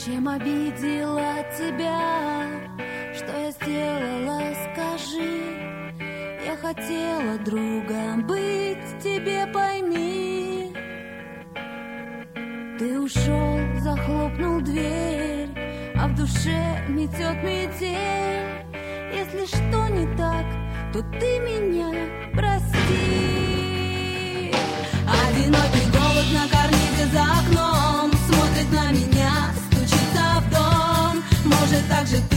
Чем обидела тебя? Что я сделала, скажи. Я хотела другом быть, тебе пойми. Ты ушел, захлопнул дверь, а в душе метет метель. Если что не так, то ты меня прости. Одинокий голубь на карнизе за окном смотрит на меня, стучится в дом. Может, так же ты